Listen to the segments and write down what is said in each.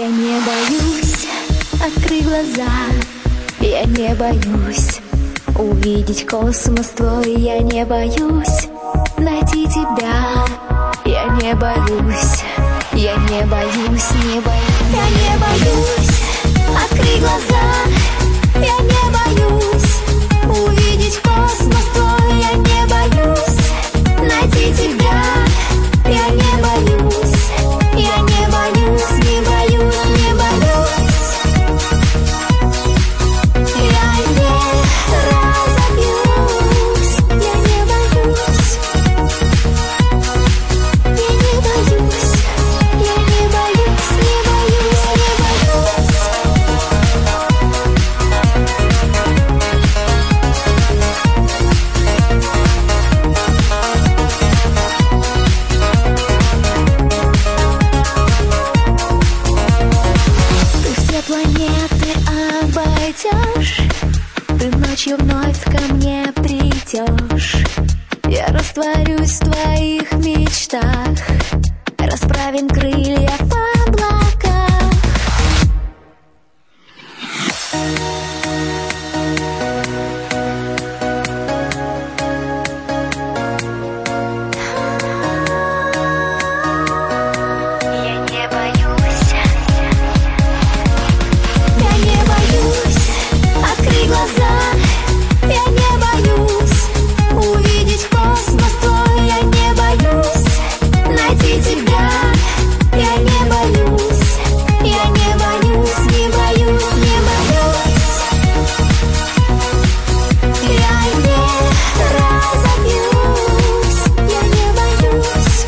Я не боюсь открыть глаза, я не боюсь увидеть космос твой, я не боюсь найти тебя, я не боюсь, я не боюсь, не боюсь. Я не боюсь открыть глаза, я не боюсь увидеть космос твой, я не боюсь найти тебя, я не боюсь, я не боюсь, не боюсь, не боюсь. Я не разобьюсь, я не боюсь, я не боюсь, я не боюсь, не боюсь, не боюсь. Ты все планеты обойдешь, ты ночью вновь ко мне придешь. Я растворюсь в твоих мечтах, расправим крылья в облаках. Я не боюсь, я не боюсь открыть глаза, я не боюсь увидеть космос твой, я не боюсь найти тебя, я не боюсь, я не боюсь, не боюсь, не боюсь. Я не разобьюсь, я не боюсь,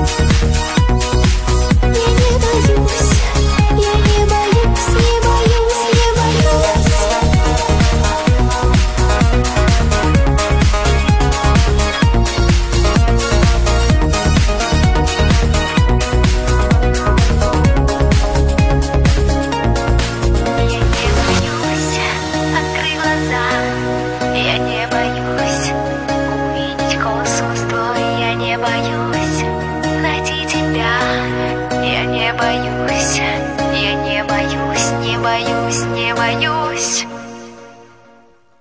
я не боюсь, я не боюсь, не боюсь, не боюсь. Я не боюсь открыть глаза, я не боюсь увидеть космос твой, я не боюсь